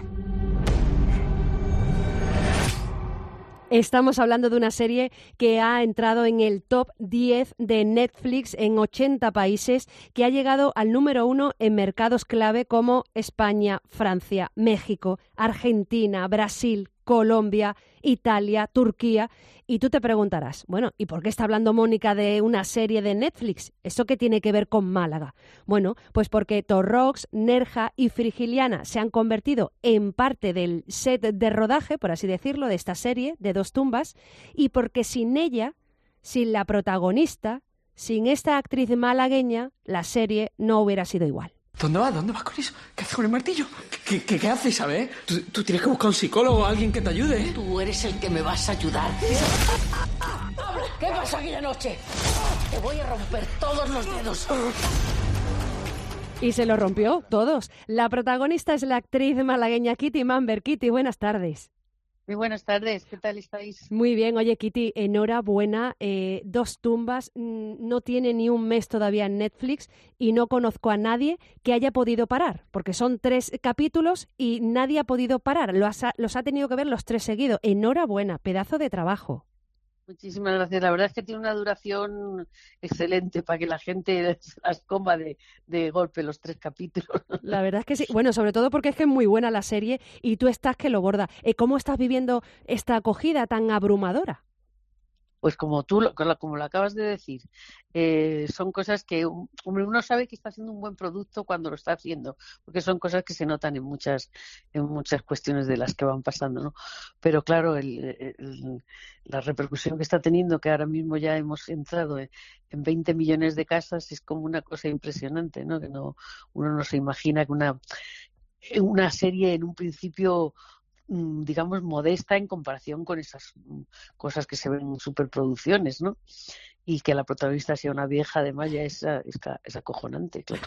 Estamos hablando de una serie que ha entrado en el top 10 de Netflix en 80 países, que ha llegado al número 1 en mercados clave como España, Francia, México, Argentina, Brasil, Colombia, Italia, Turquía. Y tú te preguntarás, bueno, ¿y por qué está hablando Mónica de una serie de Netflix? ¿Eso qué tiene que ver con Málaga? Bueno, pues porque Torrox, Nerja y Frigiliana se han convertido en parte del set de rodaje, por así decirlo, de esta serie de Dos tumbas, y porque sin ella, sin la protagonista, sin esta actriz malagueña, la serie no hubiera sido igual. ¿Dónde vas? ¿Dónde vas con eso? ¿Qué haces con el martillo? ¿Qué haces, Isabel? Tú tienes que buscar un psicólogo o alguien que te ayude, ¿eh? Tú eres el que me vas a ayudar. ¿Qué pasó aquella noche? Te voy a romper todos los dedos. Y se lo rompió todos. La protagonista es la actriz malagueña Kitty Mamber. Kitty, buenas tardes. Muy buenas tardes, ¿qué tal estáis? Muy bien, oye Kitty, enhorabuena. Dos tumbas no tiene ni un mes todavía en Netflix y no conozco a nadie que haya podido parar, porque son 3 capítulos y nadie ha podido parar, los ha tenido que ver los 3 seguidos. Enhorabuena, pedazo de trabajo. Muchísimas gracias. La verdad es que tiene una duración excelente para que la gente las coma de golpe los 3 capítulos. La verdad es que sí. Bueno, sobre todo porque es que es muy buena la serie y tú estás que lo borda. ¿Cómo estás viviendo esta acogida tan abrumadora? Pues como lo acabas de decir, son cosas que uno sabe que está haciendo un buen producto cuando lo está haciendo, porque son cosas que se notan en muchas cuestiones de las que van pasando, ¿no? Pero claro, la repercusión que está teniendo, que ahora mismo ya hemos entrado en 20 millones de casas, es como una cosa impresionante, ¿no? Que uno no se imagina que una serie en un principio, digamos, modesta en comparación con esas cosas que se ven en superproducciones, ¿no? Y que la protagonista sea una vieja, además, ya es acojonante, claro.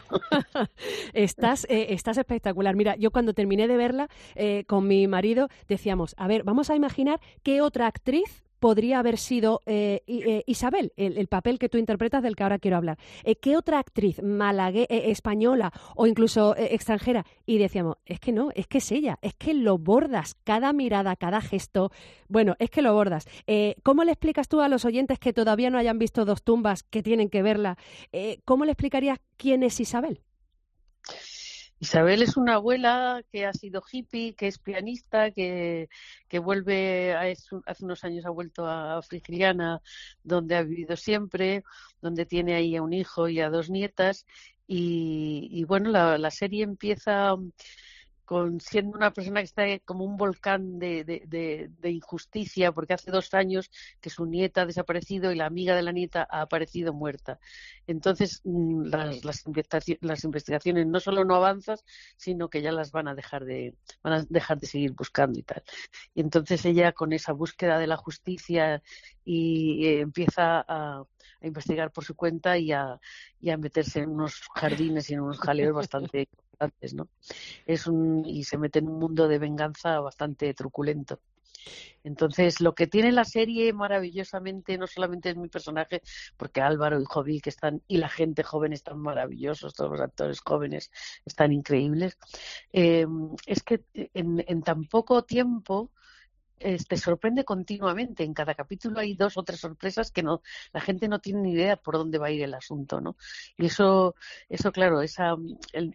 Estás espectacular. Mira, yo cuando terminé de verla con mi marido, decíamos, a ver, vamos a imaginar qué otra actriz podría haber sido Isabel, el papel que tú interpretas del que ahora quiero hablar. ¿Qué otra actriz española o incluso extranjera? Y decíamos, es que no, es que es ella, es que lo bordas, cada mirada, cada gesto, bueno, es que lo bordas. ¿Cómo le explicas tú a los oyentes que todavía no hayan visto Dos tumbas, que tienen que verla? ¿Cómo le explicarías quién es Isabel? Isabel es una abuela que ha sido hippie, que es pianista, que vuelve, hace unos años ha vuelto a Frigiliana, donde ha vivido siempre, donde tiene ahí a un hijo y a 2 nietas. Y bueno, la serie empieza siendo una persona que está como un volcán de injusticia, porque hace 2 años que su nieta ha desaparecido y la amiga de la nieta ha aparecido muerta. Entonces las investigaciones no solo no avanzan, sino que ya las van a dejar de seguir buscando y tal. Y entonces ella, con esa búsqueda de la justicia, empieza a investigar por su cuenta y a meterse en unos jardines y en unos jaleos bastante importantes, ¿no? Y se mete en un mundo de venganza bastante truculento. Entonces, lo que tiene la serie maravillosamente, no solamente es mi personaje, porque Álvaro y Joví y la gente joven están maravillosos, todos los actores jóvenes están increíbles, es que en tan poco tiempo te sorprende continuamente. En cada capítulo hay 2 o 3 sorpresas que la gente no tiene ni idea por dónde va a ir el asunto, ¿no? Y eso claro, el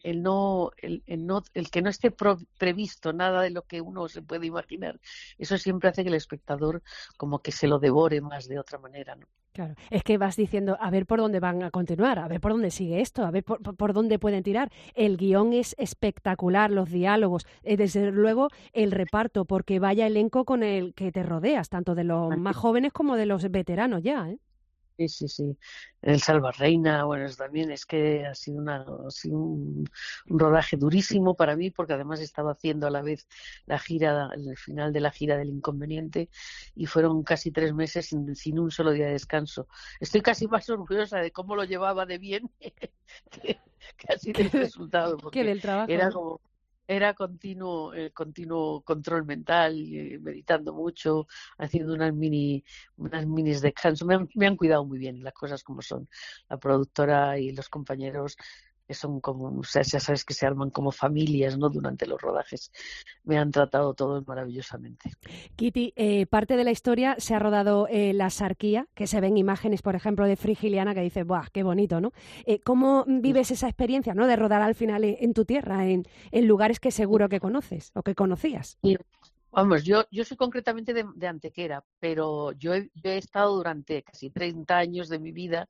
que no esté previsto nada de lo que uno se puede imaginar, eso siempre hace que el espectador como que se lo devore más de otra manera, ¿no? Claro, es que vas diciendo, a ver por dónde van a continuar, a ver por dónde sigue esto, a ver por dónde pueden tirar. El guión es espectacular, los diálogos, desde luego el reparto, porque vaya elenco con el que te rodeas, tanto de los más jóvenes como de los veteranos ya, ¿eh? Sí. El Salvarreina, bueno, eso también es que ha sido un rodaje durísimo para mí, porque además estaba haciendo a la vez el final de la gira del Inconveniente, y fueron casi 3 meses sin un solo día de descanso. Estoy casi más orgullosa de cómo lo llevaba de bien que casi del resultado, porque que del trabajo, era ¿no? como... Era continuo control mental, meditando mucho, haciendo unas minis descanso. Me han cuidado muy bien, las cosas como son. La productora y los compañeros, que son como, o sea, ya sabes que se arman como familias, ¿no? Durante los rodajes. Me han tratado todos maravillosamente. Kitty, parte de la historia se ha rodado la Sarquía, que se ven imágenes, por ejemplo, de Frigiliana, que dices, ¡buah, qué bonito!, ¿no? ¿Cómo vives esa experiencia, ¿no?, de rodar al final en tu tierra, en lugares que seguro que conoces o que conocías? Y, vamos, yo soy concretamente de Antequera, pero yo he estado durante casi 30 años de mi vida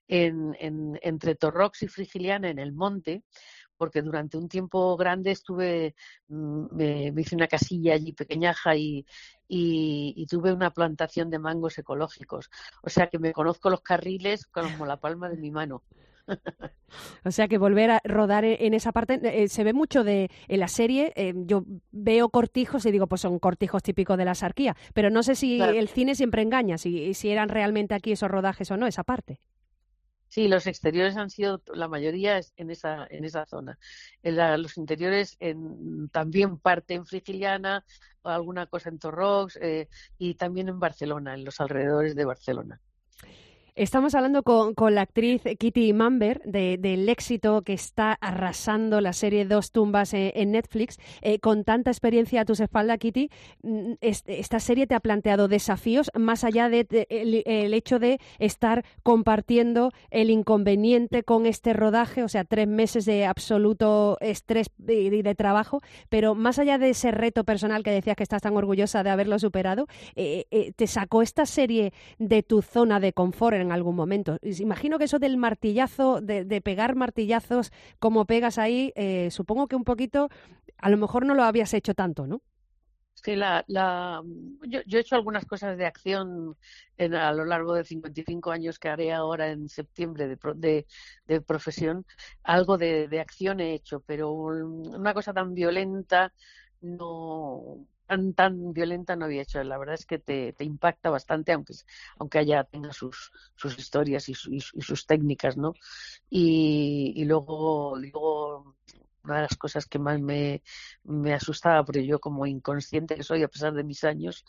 entre Torrox y Frigiliana en el monte, porque durante un tiempo grande me hice una casilla allí pequeñaja y tuve una plantación de mangos ecológicos. O sea que me conozco los carriles como la palma de mi mano. O sea que volver a rodar en esa parte, se ve mucho en la serie, yo veo cortijos y digo, pues son cortijos típicos de la Sarquía, pero no sé si el cine siempre engaña, si eran realmente aquí esos rodajes o no, esa parte. Sí, los exteriores han sido, la mayoría es en esa zona. Los interiores también parte en Frigiliana, alguna cosa en Torrox y también en Barcelona, en los alrededores de Barcelona. Estamos hablando con la actriz Kitty Mamber del éxito que está arrasando la serie Dos tumbas en Netflix. Con tanta experiencia a tus espaldas, Kitty, ¿esta serie te ha planteado desafíos más allá de el hecho de estar compartiendo el Inconveniente con este rodaje? O sea, 3 meses de absoluto estrés y de trabajo, pero más allá de ese reto personal que decías que estás tan orgullosa de haberlo superado, ¿te sacó esta serie de tu zona de confort en algún momento? Imagino que eso del martillazo, de pegar martillazos como pegas ahí, supongo que un poquito, a lo mejor no lo habías hecho tanto, ¿no? Sí, yo he hecho algunas cosas de acción a lo largo de 55 años que haré ahora en septiembre de profesión. Algo de acción he hecho, pero una cosa tan violenta no... Tan violenta no había hecho. La verdad es que te impacta bastante, aunque tenga sus historias y sus técnicas, ¿no? Y luego una de las cosas que más me asustaba, porque yo como inconsciente que soy a pesar de mis años,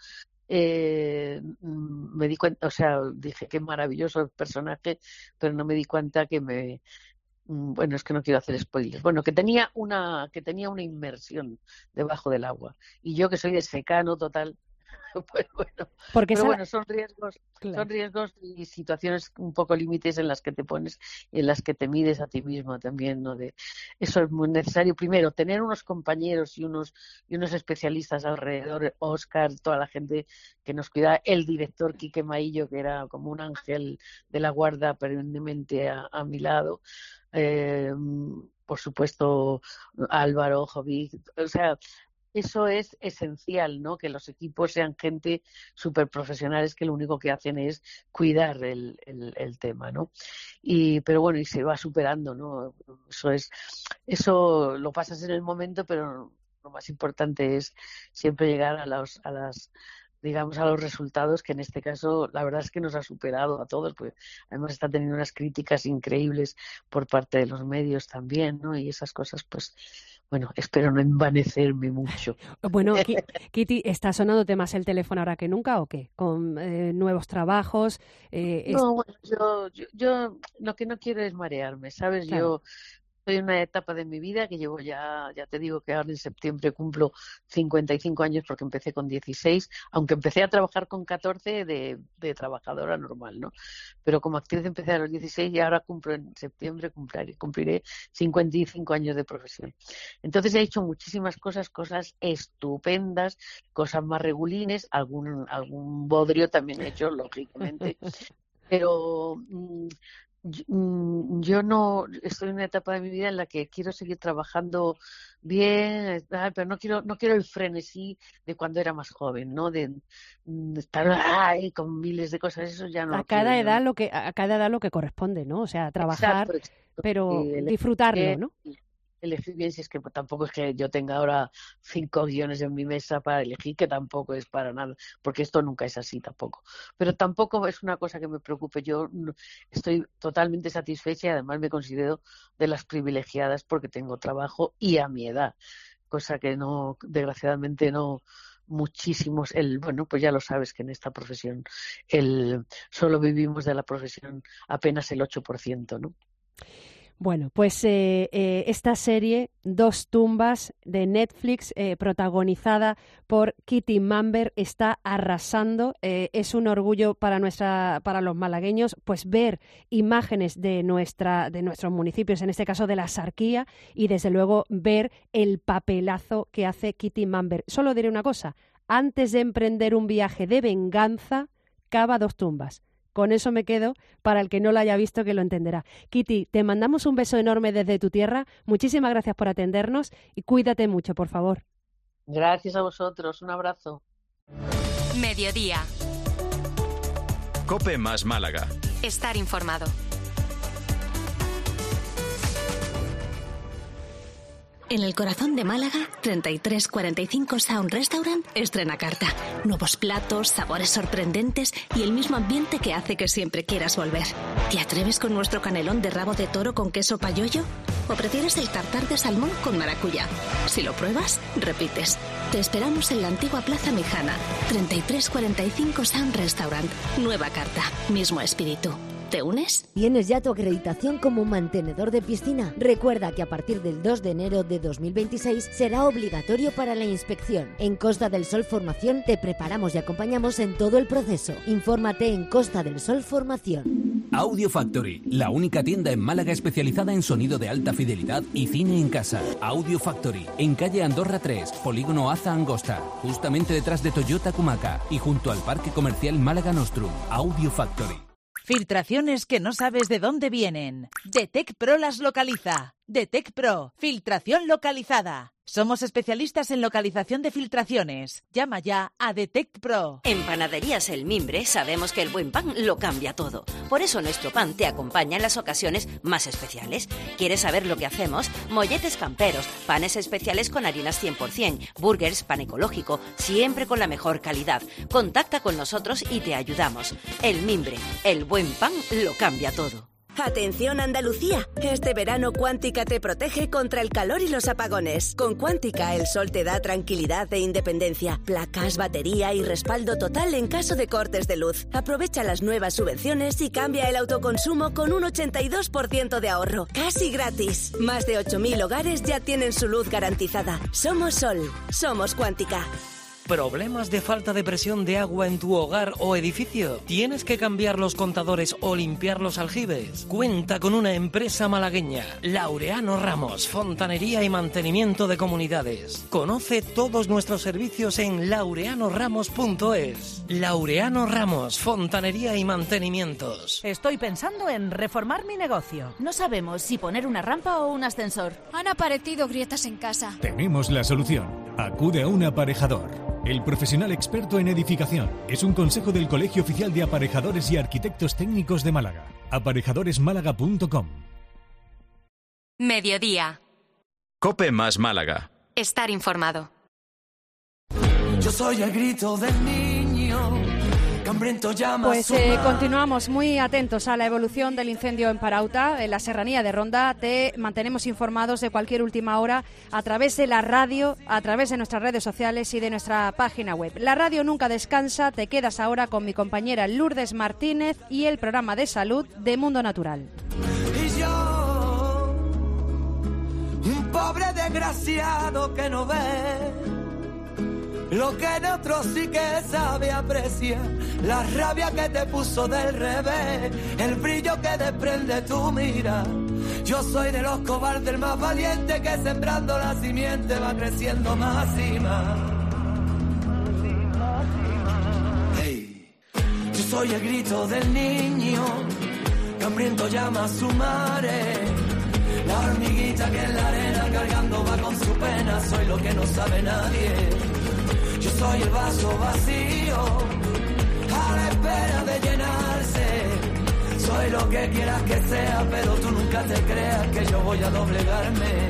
me di cuenta, o sea, dije qué maravilloso el personaje, pero no me di cuenta que bueno, es que no quiero hacer spoilers. Bueno, que tenía una inmersión debajo del agua. Y yo que soy de secano total, pues bueno. Pero bueno, son riesgos, claro. Son riesgos y situaciones un poco límites en las que te pones y en las que te mides a ti mismo también, ¿no? Eso es muy necesario. Primero, tener unos compañeros y unos especialistas alrededor, Óscar, toda la gente que nos cuida, el director Quique Maillo, que era como un ángel de la guarda perennemente a mi lado. Por supuesto, Álvaro, Jovic, o sea, eso es esencial, ¿no? Que los equipos sean gente súper profesionales que lo único que hacen es cuidar el tema, ¿no? Pero bueno, y se va superando, ¿no? Eso lo pasas en el momento, pero lo más importante es siempre llegar a los resultados, que en este caso la verdad es que nos ha superado a todos, pues además está teniendo unas críticas increíbles por parte de los medios también, ¿no? Y esas cosas, pues bueno, espero no envanecerme mucho. Bueno, Kitty, ¿está sonándote más el teléfono ahora que nunca o qué? ¿Con nuevos trabajos? No, bueno, yo lo que no quiero es marearme, ¿sabes? Claro. Yo estoy en una etapa de mi vida que llevo ya te digo que ahora en septiembre cumplo 55 años porque empecé con 16, aunque empecé a trabajar con 14 de trabajadora normal, ¿no? Pero como actriz empecé a los 16 y ahora en septiembre cumpliré 55 años de profesión. Entonces he hecho muchísimas cosas estupendas, cosas más regulines, algún bodrio también he hecho, lógicamente. Pero yo no estoy en una etapa de mi vida en la que quiero seguir trabajando bien, pero no quiero el frenesí de cuando era más joven, ¿no? De estar ahí con miles de cosas, eso ya no. A cada edad lo que corresponde, ¿no? O sea, trabajar, exacto. pero disfrutarlo, ¿no? Elegir bien, si es que tampoco es que yo tenga ahora 5 guiones en mi mesa para elegir, que tampoco es para nada, porque esto nunca es así tampoco. Pero tampoco es una cosa que me preocupe. Yo estoy totalmente satisfecha y además me considero de las privilegiadas porque tengo trabajo y a mi edad, cosa que no, desgraciadamente no muchísimos. Bueno, pues ya lo sabes que en esta profesión solo vivimos de la profesión apenas el 8%, ¿no? Bueno, pues esta serie, Dos tumbas, de Netflix, protagonizada por Kitty Mamber, está arrasando. Es un orgullo para los malagueños, pues ver imágenes de nuestros municipios, en este caso de la Sarquía, y desde luego ver el papelazo que hace Kitty Mamber. Solo diré una cosa: antes de emprender un viaje de venganza, cava 2 tumbas. Con eso me quedo, para el que no lo haya visto, que lo entenderá. Kitty, te mandamos un beso enorme desde tu tierra. Muchísimas gracias por atendernos y cuídate mucho, por favor. Gracias a vosotros. Un abrazo. Mediodía. COPE más Málaga. Estar informado. En el corazón de Málaga, 3345 Sound Restaurant estrena carta. Nuevos platos, sabores sorprendentes y el mismo ambiente que hace que siempre quieras volver. ¿Te atreves con nuestro canelón de rabo de toro con queso payollo? ¿O prefieres el tartar de salmón con maracuyá? Si lo pruebas, repites. Te esperamos en la antigua Plaza Mijana. 3345 Sound Restaurant. Nueva carta, mismo espíritu. ¿Te unes? ¿Tienes ya tu acreditación como mantenedor de piscina? Recuerda que a partir del 2 de enero de 2026 será obligatorio para la inspección. En Costa del Sol Formación te preparamos y acompañamos en todo el proceso. Infórmate en Costa del Sol Formación. Audio Factory, la única tienda en Málaga especializada en sonido de alta fidelidad y cine en casa. Audio Factory, en calle Andorra 3, Polígono Aza Angosta, justamente detrás de Toyota Cumaca y junto al Parque Comercial Málaga Nostrum. Audio Factory. Filtraciones que no sabes de dónde vienen. Detec Pro las localiza. Detec Pro, filtración localizada. Somos especialistas en localización de filtraciones. Llama ya a Detect Pro. En Panaderías El Mimbre sabemos que el buen pan lo cambia todo. Por eso nuestro pan te acompaña en las ocasiones más especiales. ¿Quieres saber lo que hacemos? Molletes camperos, panes especiales con harinas 100%, burgers, pan ecológico, siempre con la mejor calidad. Contacta con nosotros y te ayudamos. El Mimbre, el buen pan lo cambia todo. Atención Andalucía, este verano Cuántica te protege contra el calor y los apagones. Con Cuántica el sol te da tranquilidad e independencia, placas, batería y respaldo total en caso de cortes de luz. Aprovecha las nuevas subvenciones y cambia el autoconsumo con un 82% de ahorro, casi gratis. Más de 8.000 hogares ya tienen su luz garantizada. Somos Sol, somos Cuántica. ¿Problemas de falta de presión de agua en tu hogar o edificio? ¿Tienes que cambiar los contadores o limpiar los aljibes? Cuenta con una empresa malagueña, Laureano Ramos, fontanería y mantenimiento de comunidades. Conoce todos nuestros servicios en laureanoramos.es. Laureano Ramos, fontanería y mantenimientos. Estoy pensando en reformar mi negocio. No sabemos si poner una rampa o un ascensor. Han aparecido grietas en casa. Tenemos la solución. Acude a un aparejador. El profesional experto en edificación. Es un consejo del Colegio Oficial de Aparejadores y Arquitectos Técnicos de Málaga. Aparejadoresmálaga.com. Mediodía. COPE más Málaga. Estar informado. Yo soy el grito del niño. Pues continuamos muy atentos a la evolución del incendio en Parauta, en la serranía de Ronda. Te mantenemos informados de cualquier última hora a través de la radio, a través de nuestras redes sociales y de nuestra página web. La radio nunca descansa. Te quedas ahora con mi compañera Lourdes Martínez y el programa de salud de Mundo Natural. Y yo, un pobre desgraciado que no ve lo que en otros sí que sabe apreciar, la rabia que te puso del revés, el brillo que desprende tu mira. Yo soy de los cobardes el más valiente que sembrando la simiente va creciendo más y más. Hey. Yo soy el grito del niño que hambriento llama a su madre. La hormiguita que en la arena cargando va con su pena. Soy lo que no sabe nadie. Yo soy el vaso vacío a la espera de llenarse. Soy lo que quieras que sea, pero tú nunca te creas que yo voy a doblegarme.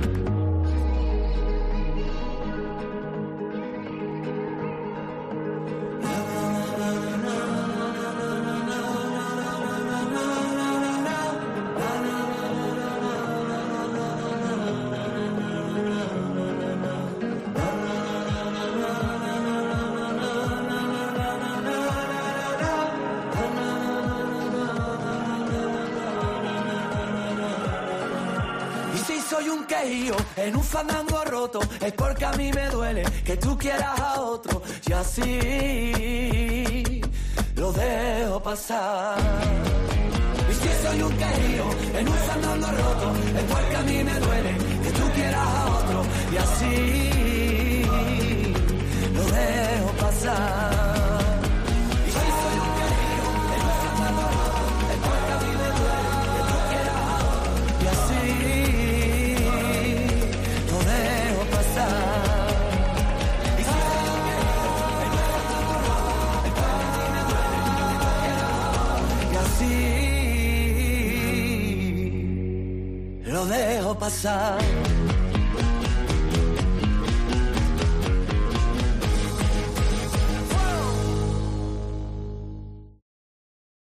En un fandango roto, es porque a mí me duele que tú quieras a otro, y así lo dejo pasar. Y si soy un querido en un fandango roto, es porque a mí me duele que tú quieras a otro, y así lo dejo pasar. Y si soy un querido en un fandango roto, es porque a mí me duele que tú quieras a otro, y así lo dejo pasar.